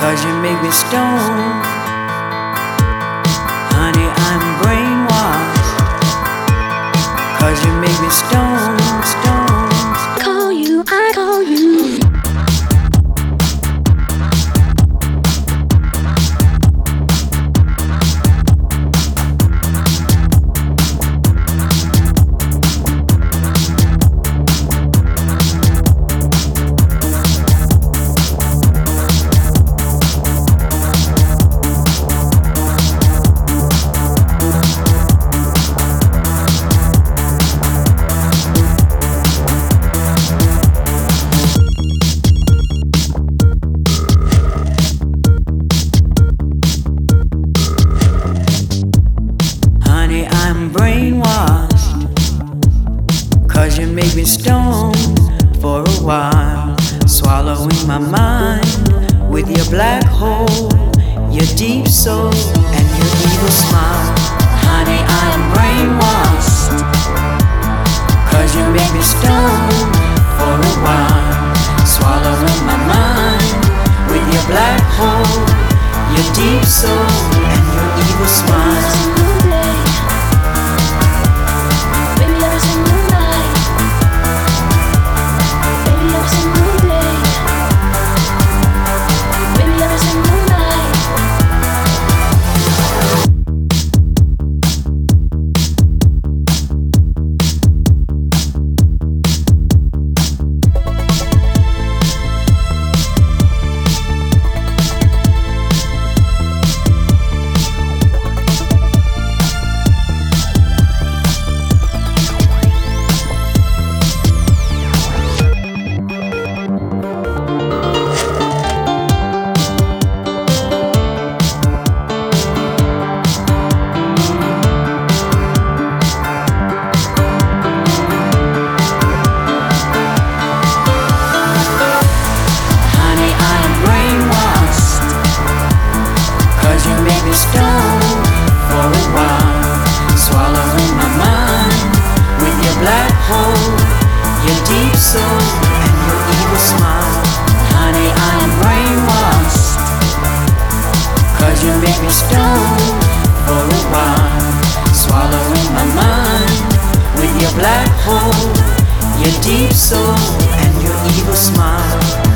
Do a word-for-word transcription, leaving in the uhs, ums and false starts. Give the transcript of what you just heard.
'cause you make me stone. Honey, I'm brainwashed, 'cause you make me stone, stone. Call you, I call you. Brainwashed, 'cause you make me stone for a while, swallowing my mind with your black hole, your deep soul, and your evil smile. Honey, I'm brainwashed, 'cause you make me stone for a while, swallowing my mind with your black hole, your deep soul, and your evil smile. Stone for a while, swallowing my mind with your black hole, your deep soul, and your evil smile. Honey, I'm brainwashed, 'cause you make me stone for a while, swallowing my mind with your black hole, your deep soul, and your evil smile.